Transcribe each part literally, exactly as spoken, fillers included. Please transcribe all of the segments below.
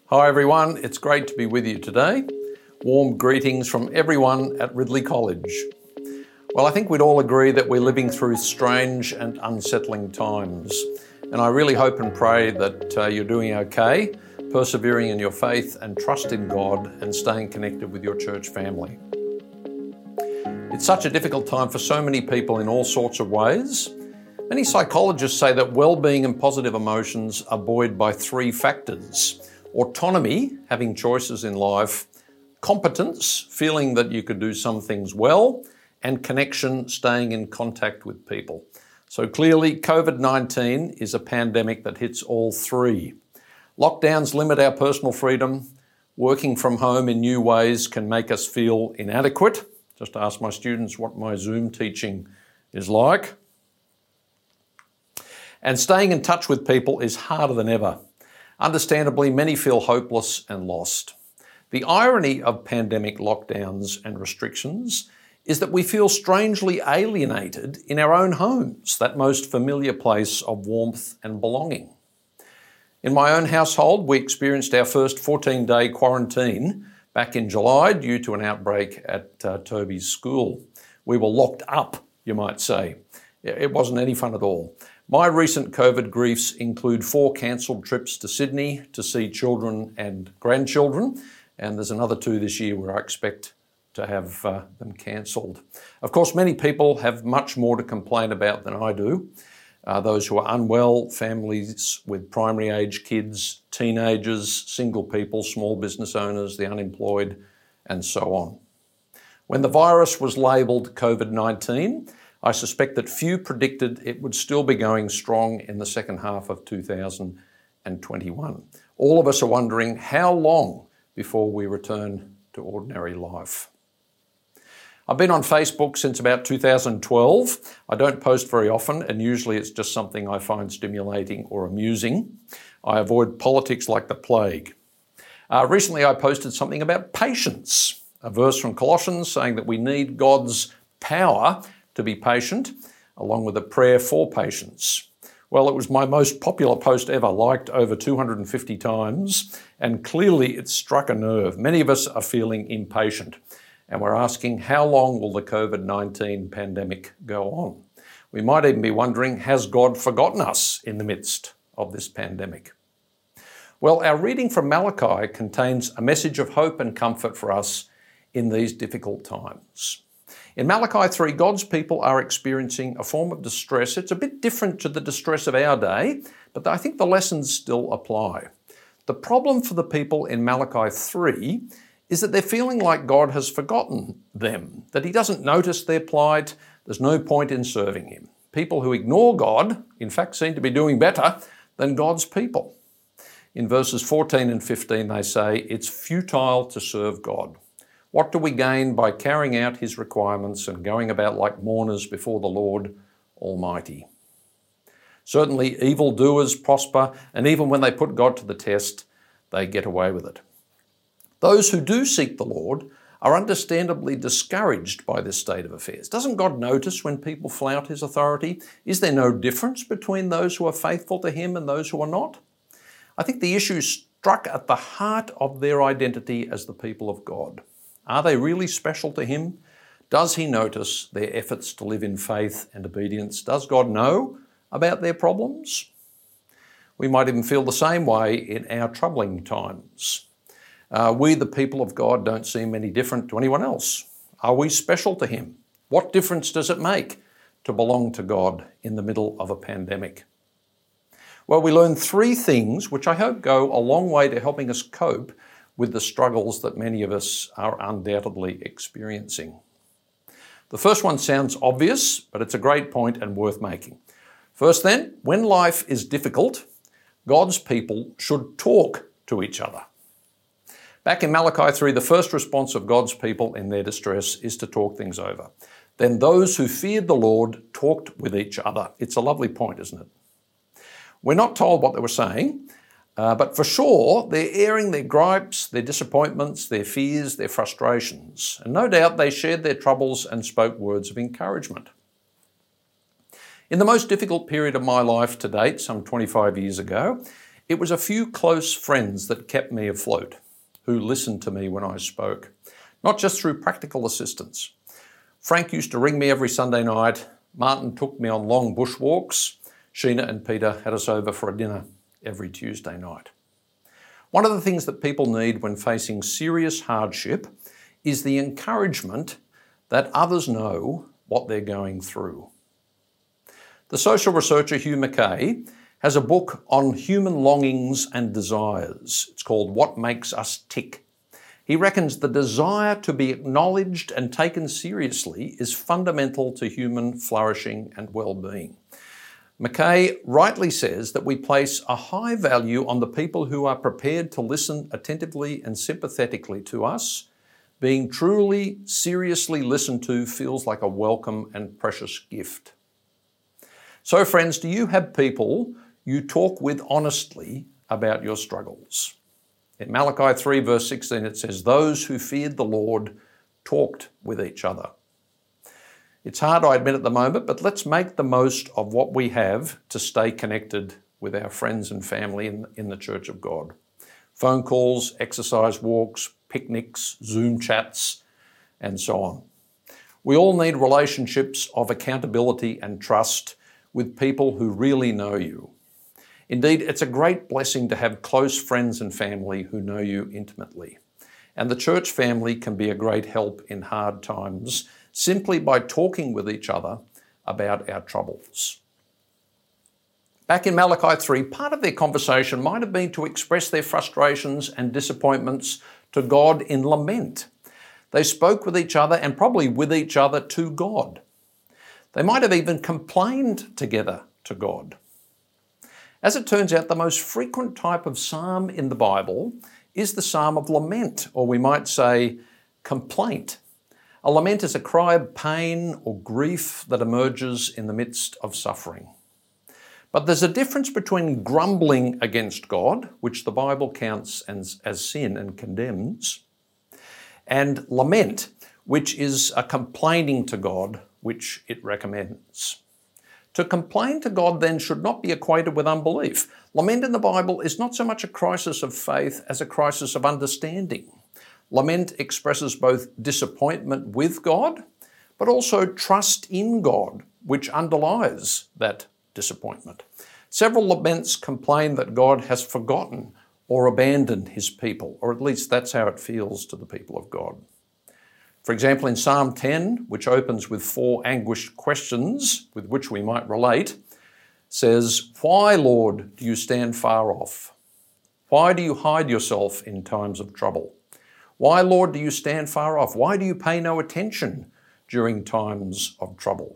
Hi everyone, it's great to be with you today. Warm greetings from everyone at Ridley College. Well, I think we'd all agree that we're living through strange and unsettling times. And I really hope and pray that uh, you're doing okay, persevering in your faith and trust in God and staying connected with your church family. It's such a difficult time for so many people in all sorts of ways. Many psychologists say that well-being and positive emotions are buoyed by three factors: autonomy, having choices in life; competence, feeling that you could do some things well; and connection, staying in contact with people. So clearly, covid nineteen is a pandemic that hits all three. Lockdowns limit our personal freedom. Working from home in new ways can make us feel inadequate. Just ask my students what my Zoom teaching is like. And staying in touch with people is harder than ever. Understandably, many feel hopeless and lost. The irony of pandemic lockdowns and restrictions is that we feel strangely alienated in our own homes, that most familiar place of warmth and belonging. In my own household, we experienced our first fourteen-day quarantine back in July due to an outbreak at uh, Toby's school. We were locked up, you might say. It wasn't any fun at all. My recent COVID griefs include four cancelled trips to Sydney to see children and grandchildren, and there's another two this year where I expect to have uh, them cancelled. Of course, many people have much more to complain about than I do. Uh, those who are unwell, families with primary age kids, teenagers, single people, small business owners, the unemployed, and so on. When the virus was labelled covid nineteen, I suspect that few predicted it would still be going strong in the second half of two thousand twenty-one. All of us are wondering how long before we return to ordinary life. I've been on Facebook since about two thousand twelve. I don't post very often, and usually it's just something I find stimulating or amusing. I avoid politics like the plague. Uh, recently I posted something about patience, a verse from Colossians saying that we need God's power to be patient, along with a prayer for patience. Well, it was my most popular post ever, liked over two hundred fifty times, and clearly it struck a nerve. Many of us are feeling impatient, and we're asking, how long will the covid nineteen pandemic go on? We might even be wondering, has God forgotten us in the midst of this pandemic? Well, our reading from Malachi contains a message of hope and comfort for us in these difficult times. In Malachi three, God's people are experiencing a form of distress. It's a bit different to the distress of our day, but I think the lessons still apply. The problem for the people in Malachi three is that they're feeling like God has forgotten them, that he doesn't notice their plight. There's no point in serving him. People who ignore God, in fact, seem to be doing better than God's people. In verses fourteen and fifteen, they say, it's futile to serve God. What do we gain by carrying out his requirements and going about like mourners before the Lord Almighty? Certainly, evildoers prosper, and even when they put God to the test, they get away with it. Those who do seek the Lord are understandably discouraged by this state of affairs. Doesn't God notice when people flout his authority? Is there no difference between those who are faithful to him and those who are not? I think the issue struck at the heart of their identity as the people of God. Are they really special to him? Does he notice their efforts to live in faith and obedience? Does God know about their problems? We might even feel the same way in our troubling times. Uh, we, the people of God, don't seem any different to anyone else. Are we special to him? What difference does it make to belong to God in the middle of a pandemic? Well, we learn three things which I hope go a long way to helping us cope with the struggles that many of us are undoubtedly experiencing. The first one sounds obvious, but it's a great point and worth making. First then, when life is difficult, God's people should talk to each other. Back in Malachi three, the first response of God's people in their distress is to talk things over. Then those who feared the Lord talked with each other. It's a lovely point, isn't it? We're not told what they were saying, Uh, but for sure, they're airing their gripes, their disappointments, their fears, their frustrations. And no doubt they shared their troubles and spoke words of encouragement. In the most difficult period of my life to date, some twenty-five years ago, It was a few close friends that kept me afloat, who listened to me when I spoke, not just through practical assistance. Frank used to ring me every Sunday night. Martin took me on long bushwalks. Sheena and Peter had us over for a dinner every Tuesday night. One of the things that people need when facing serious hardship is the encouragement that others know what they're going through. The social researcher Hugh Mackay has a book on human longings and desires. It's called What Makes Us Tick. He reckons the desire to be acknowledged and taken seriously is fundamental to human flourishing and well-being. Mackay rightly says that we place a high value on the people who are prepared to listen attentively and sympathetically to us. Being truly, seriously listened to feels like a welcome and precious gift. So friends, do you have people you talk with honestly about your struggles? In Malachi three verse sixteen it says, "Those who feared the Lord talked with each other." It's hard, I admit, at the moment, but let's make the most of what we have to stay connected with our friends and family in, in the Church of God. Phone calls, exercise walks, picnics, Zoom chats, and so on. We all need relationships of accountability and trust with people who really know you. Indeed, it's a great blessing to have close friends and family who know you intimately. And the church family can be a great help in hard times simply by talking with each other about our troubles. Back in Malachi three, part of their conversation might have been to express their frustrations and disappointments to God in lament. They spoke with each other and probably with each other to God. They might have even complained together to God. As it turns out, the most frequent type of psalm in the Bible is the psalm of lament, or we might say complaint. A lament is a cry of pain or grief that emerges in the midst of suffering. But there's a difference between grumbling against God, which the Bible counts as, as sin and condemns, and lament, which is a complaining to God, which it recommends. To complain to God then should not be equated with unbelief. Lament in the Bible is not so much a crisis of faith as a crisis of understanding. Lament expresses both disappointment with God, but also trust in God, which underlies that disappointment. Several laments complain that God has forgotten or abandoned his people, or at least that's how it feels to the people of God. For example, in Psalm ten, which opens with four anguished questions with which we might relate, says, "Why, Lord, do you stand far off? Why do you hide yourself in times of trouble? Why, Lord, do you stand far off? Why do you pay no attention during times of trouble?"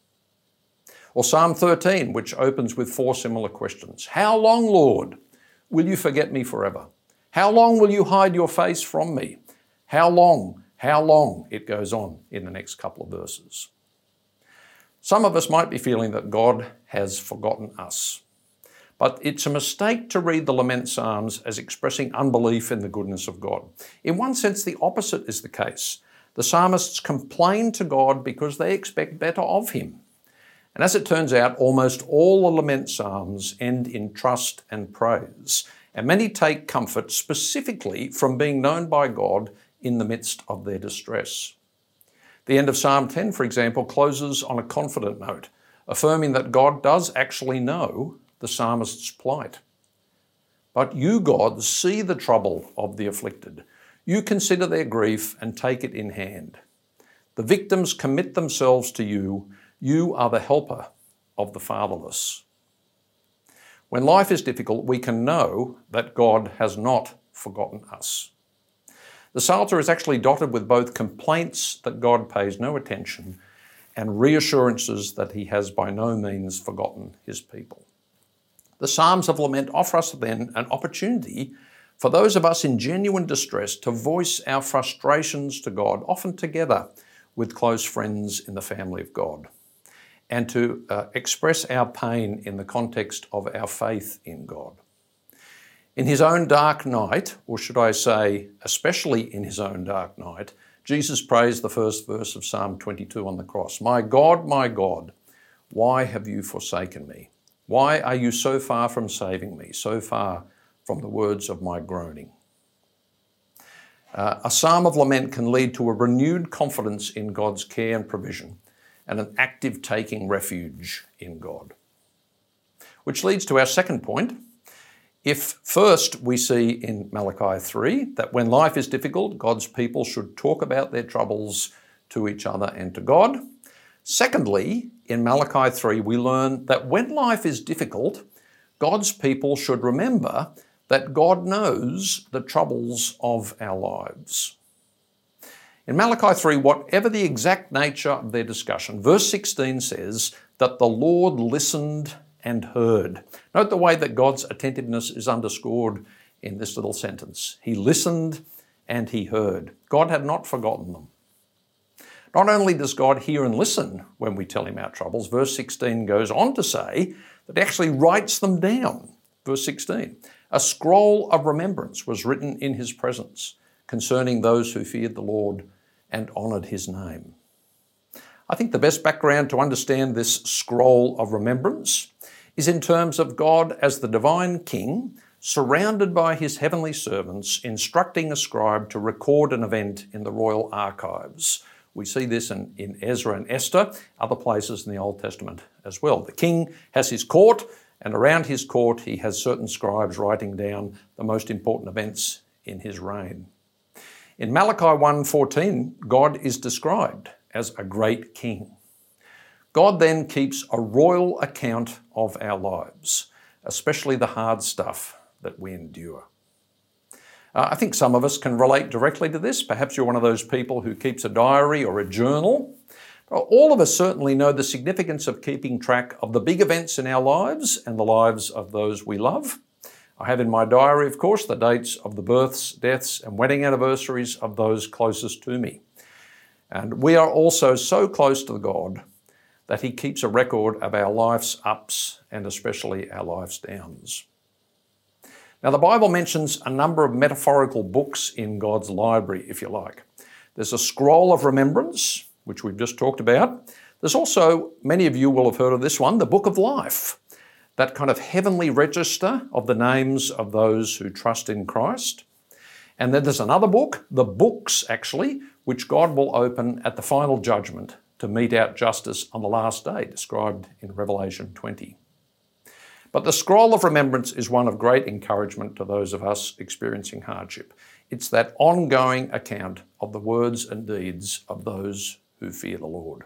Or Psalm thirteen, which opens with four similar questions. "How long, Lord, will you forget me forever? How long will you hide your face from me? How long, how long?" It goes on in the next couple of verses. Some of us might be feeling that God has forgotten us. But it's a mistake to read the lament psalms as expressing unbelief in the goodness of God. In one sense, the opposite is the case. The psalmists complain to God because they expect better of him. And as it turns out, almost all the lament psalms end in trust and praise. And many take comfort specifically from being known by God in the midst of their distress. The end of Psalm ten, for example, closes on a confident note, affirming that God does actually know the psalmist's plight. "But you, God, see the trouble of the afflicted. You consider their grief and take it in hand. The victims commit themselves to you. You are the helper of the fatherless." When life is difficult, we can know that God has not forgotten us. The Psalter is actually dotted with both complaints that God pays no attention and reassurances that he has by no means forgotten his people. The Psalms of Lament offer us then an opportunity for those of us in genuine distress to voice our frustrations to God, often together with close friends in the family of God, and to uh, express our pain in the context of our faith in God. In his own dark night, or should I say, especially in his own dark night, Jesus prays the first verse of Psalm twenty-two on the cross. "My God, my God, why have you forsaken me?" Why are you so far from saving me, so far from the words of my groaning? Uh, a psalm of lament can lead to a renewed confidence in God's care and provision and an active taking refuge in God. Which leads to our second point. If first we see in Malachi three that when life is difficult, God's people should talk about their troubles to each other and to God. Secondly, in Malachi three, we learn that when life is difficult, God's people should remember that God knows the troubles of our lives. In Malachi three, whatever the exact nature of their discussion, verse sixteen says that the Lord listened and heard. Note the way that God's attentiveness is underscored in this little sentence. He listened and he heard. God had not forgotten them. Not only does God hear and listen when we tell him our troubles, verse sixteen goes on to say that he actually writes them down. Verse sixteen, a scroll of remembrance was written in his presence concerning those who feared the Lord and honoured his name. I think the best background to understand this scroll of remembrance is in terms of God as the divine king, surrounded by his heavenly servants, instructing a scribe to record an event in the royal archives. We see this in, in Ezra and Esther, other places in the Old Testament as well. The king has his court, and around his court he has certain scribes writing down the most important events in his reign. In Malachi one fourteen, God is described as a great king. God then keeps a royal account of our lives, especially the hard stuff that we endure. Uh, I think some of us can relate directly to this. Perhaps you're one of those people who keeps a diary or a journal. All of us certainly know the significance of keeping track of the big events in our lives and the lives of those we love. I have in my diary, of course, the dates of the births, deaths, and wedding anniversaries of those closest to me. And we are also so close to God that he keeps a record of our life's ups and especially our life's downs. Now, the Bible mentions a number of metaphorical books in God's library, if you like. There's a scroll of remembrance, which we've just talked about. There's also, many of you will have heard of this one, the Book of Life, that kind of heavenly register of the names of those who trust in Christ. And then there's another book, the books actually, which God will open at the final judgment to mete out justice on the last day, described in Revelation twenty. But the scroll of remembrance is one of great encouragement to those of us experiencing hardship. It's that ongoing account of the words and deeds of those who fear the Lord.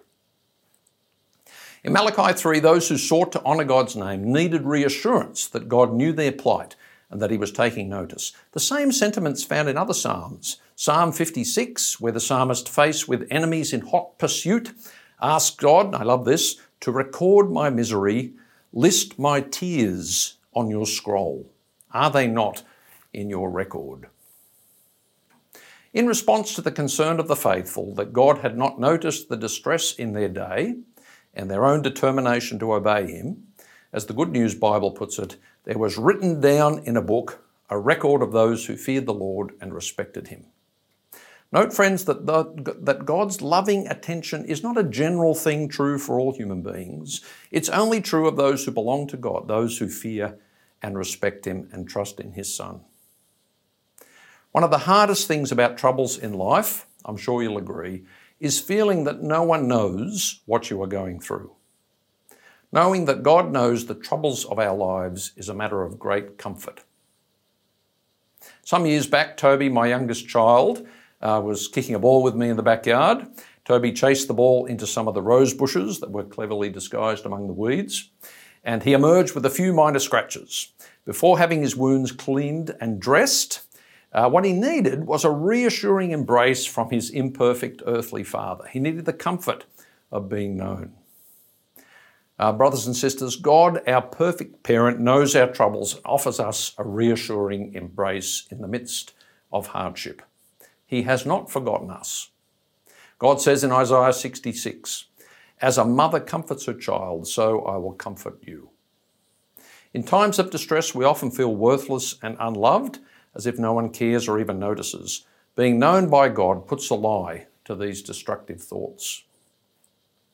In Malachi three, those who sought to honour God's name needed reassurance that God knew their plight and that he was taking notice. The same sentiments found in other psalms. Psalm fifty-six, where the psalmist, faced with enemies in hot pursuit, asked God, I love this, to record my misery, list my tears on your scroll. Are they not in your record? In response to the concern of the faithful that God had not noticed the distress in their day and their own determination to obey him, as the Good News Bible puts it, there was written down in a book a record of those who feared the Lord and respected him. Note, friends, that, the, that God's loving attention is not a general thing true for all human beings. It's only true of those who belong to God, those who fear and respect him and trust in his Son. One of the hardest things about troubles in life, I'm sure you'll agree, is feeling that no one knows what you are going through. Knowing that God knows the troubles of our lives is a matter of great comfort. Some years back, Toby, my youngest child, uh, was kicking a ball with me in the backyard. Toby chased the ball into some of the rose bushes that were cleverly disguised among the weeds, and he emerged with a few minor scratches. Before having his wounds cleaned and dressed, uh, what he needed was a reassuring embrace from his imperfect earthly father. He needed the comfort of being known. Uh, brothers and sisters, God, our perfect parent, knows our troubles and offers us a reassuring embrace in the midst of hardship. He has not forgotten us. God says in Isaiah sixty-six, as a mother comforts her child, so I will comfort you. In times of distress, we often feel worthless and unloved, as if no one cares or even notices. Being known by God puts a lie to these destructive thoughts.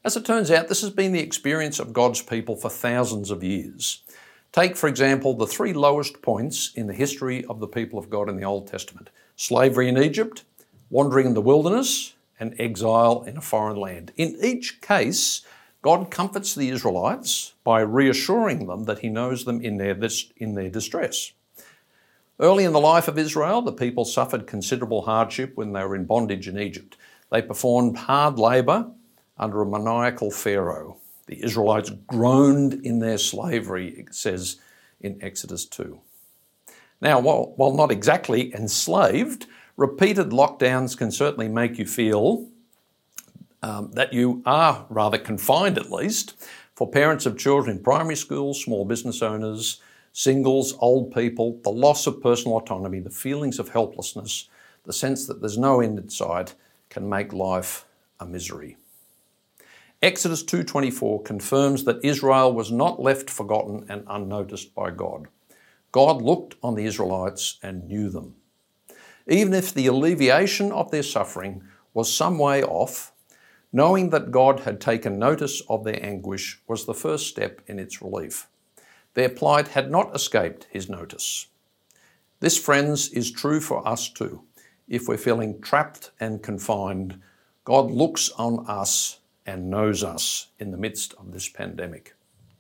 As it turns out, this has been the experience of God's people for thousands of years. Take, for example, the three lowest points in the history of the people of God in the Old Testament: slavery in Egypt, wandering in the wilderness, and exile in a foreign land. In each case, God comforts the Israelites by reassuring them that he knows them in their, in their distress. Early in the life of Israel, the people suffered considerable hardship when they were in bondage in Egypt. They performed hard labour under a maniacal Pharaoh. The Israelites groaned in their slavery, it says in Exodus two. Now, while, while not exactly enslaved, repeated lockdowns can certainly make you feel um, that you are rather confined, at least. For parents of children in primary schools, small business owners, singles, old people, the loss of personal autonomy, the feelings of helplessness, the sense that there's no end in sight can make life a misery. Exodus two twenty-four confirms that Israel was not left forgotten and unnoticed by God. God looked on the Israelites and knew them. Even if the alleviation of their suffering was some way off, knowing that God had taken notice of their anguish was the first step in its relief. Their plight had not escaped his notice. This, friends, is true for us too. If we're feeling trapped and confined, God looks on us and knows us in the midst of this pandemic.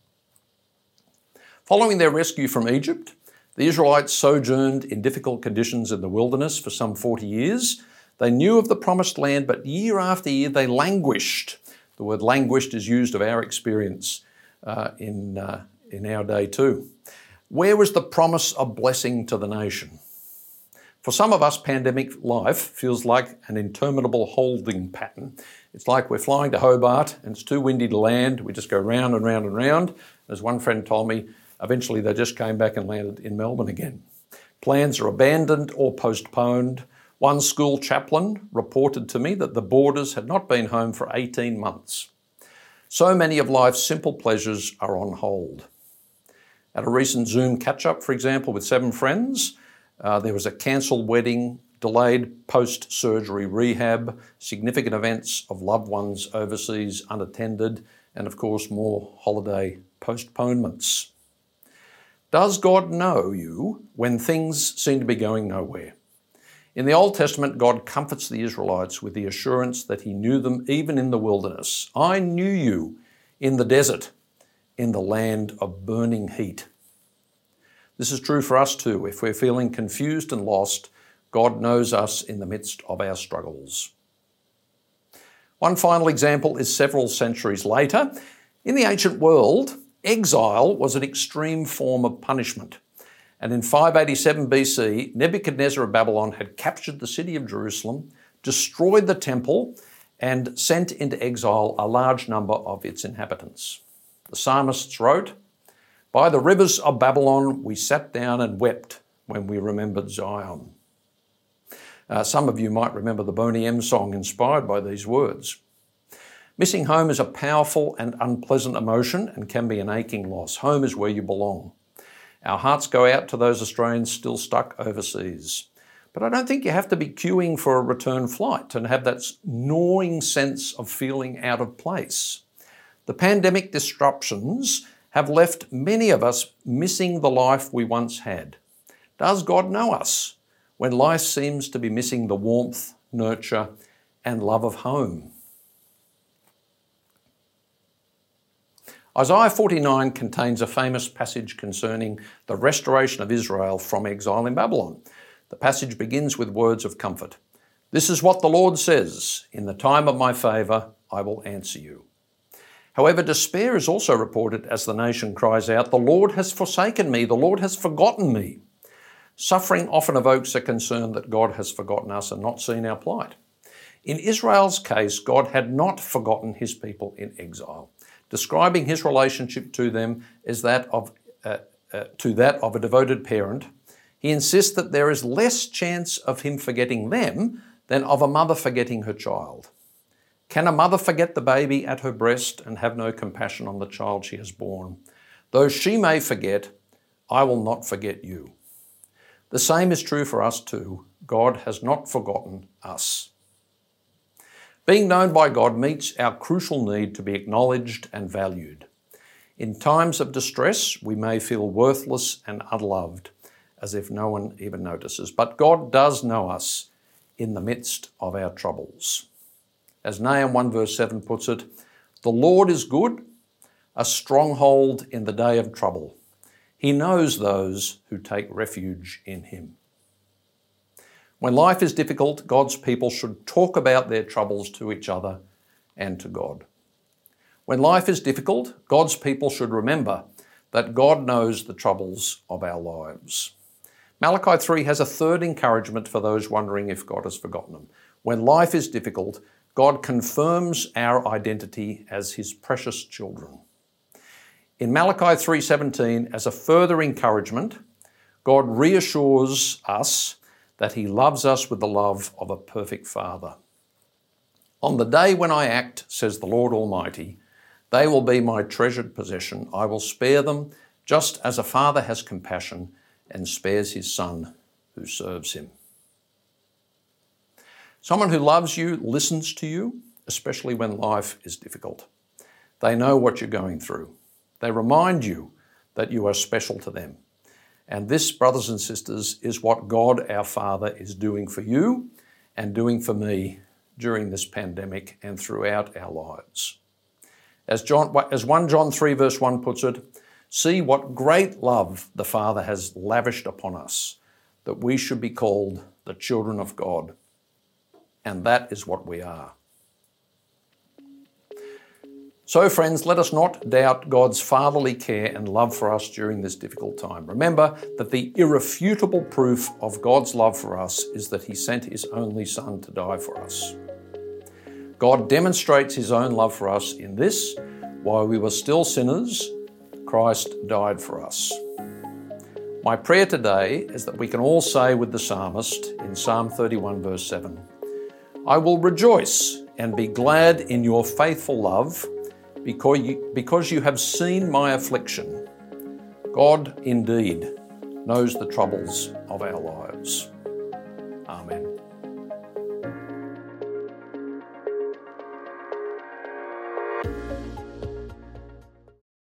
Following their rescue from Egypt, the Israelites sojourned in difficult conditions in the wilderness for some forty years. They knew of the promised land, but year after year they languished. The word languished is used of our experience uh, in, uh, in our day too. Where was the promise of blessing to the nation? For some of us, pandemic life feels like an interminable holding pattern. It's like we're flying to Hobart and it's too windy to land. We just go round and round and round. As one friend told me, eventually they just came back and landed in Melbourne again. Plans are abandoned or postponed. One school chaplain reported to me that the boarders had not been home for eighteen months. So many of life's simple pleasures are on hold. At a recent Zoom catch-up, for example, with seven friends, uh, there was a cancelled wedding, delayed post-surgery rehab, significant events of loved ones overseas unattended, and of course more holiday postponements. Does God know you when things seem to be going nowhere? In the Old Testament, God comforts the Israelites with the assurance that he knew them even in the wilderness. I knew you in the desert, in the land of burning heat. This is true for us too. If we're feeling confused and lost, God knows us in the midst of our struggles. One final example is several centuries later. In the ancient world, exile was an extreme form of punishment. And in five eighty-seven B C, Nebuchadnezzar of Babylon had captured the city of Jerusalem, destroyed the temple, and sent into exile a large number of its inhabitants. The psalmists wrote, "By the rivers of Babylon we sat down and wept when we remembered Zion." Uh, some of you might remember the Boney M song inspired by these words. Missing home is a powerful and unpleasant emotion and can be an aching loss. Home is where you belong. Our hearts go out to those Australians still stuck overseas. But I don't think you have to be queuing for a return flight and have that gnawing sense of feeling out of place. The pandemic disruptions have left many of us missing the life we once had. Does God know us when life seems to be missing the warmth, nurture, and love of home? Isaiah forty-nine contains a famous passage concerning the restoration of Israel from exile in Babylon. The passage begins with words of comfort. "This is what the Lord says, in the time of my favour I will answer you." However, despair is also reported as the nation cries out, "The Lord has forsaken me, the Lord has forgotten me." Suffering often evokes a concern that God has forgotten us and not seen our plight. In Israel's case, God had not forgotten his people in exile. Describing his relationship to them as that of, uh, uh, to that of a devoted parent, he insists that there is less chance of him forgetting them than of a mother forgetting her child. Can a mother forget the baby at her breast and have no compassion on the child she has borne? Though she may forget, I will not forget you. The same is true for us too. God has not forgotten us. Being known by God meets our crucial need to be acknowledged and valued. In times of distress, we may feel worthless and unloved, as if no one even notices. But God does know us in the midst of our troubles. As Nahum one verse seven puts it, "The Lord is good, a stronghold in the day of trouble. He knows those who take refuge in him." When life is difficult, God's people should talk about their troubles to each other and to God. When life is difficult, God's people should remember that God knows the troubles of our lives. Malachi three has a third encouragement for those wondering if God has forgotten them. When life is difficult, God confirms our identity as his precious children. In Malachi three seventeen, as a further encouragement, God reassures us that he loves us with the love of a perfect Father. "On the day when I act, says the Lord Almighty, they will be my treasured possession. I will spare them just as a father has compassion and spares his son who serves him." Someone who loves you listens to you, especially when life is difficult. They know what you're going through. They remind you that you are special to them. And this, brothers and sisters, is what God our Father is doing for you and doing for me during this pandemic and throughout our lives. As, John, as First John three verse one puts it, "See what great love the Father has lavished upon us, that we should be called the children of God." And that is what we are. So friends, let us not doubt God's fatherly care and love for us during this difficult time. Remember that the irrefutable proof of God's love for us is that he sent his only Son to die for us. God demonstrates his own love for us in this: while we were still sinners, Christ died for us. My prayer today is that we can all say with the psalmist in Psalm thirty-one verse seven, "I will rejoice and be glad in your faithful love, because you, because you have seen my affliction." God indeed knows the troubles of our lives. Amen.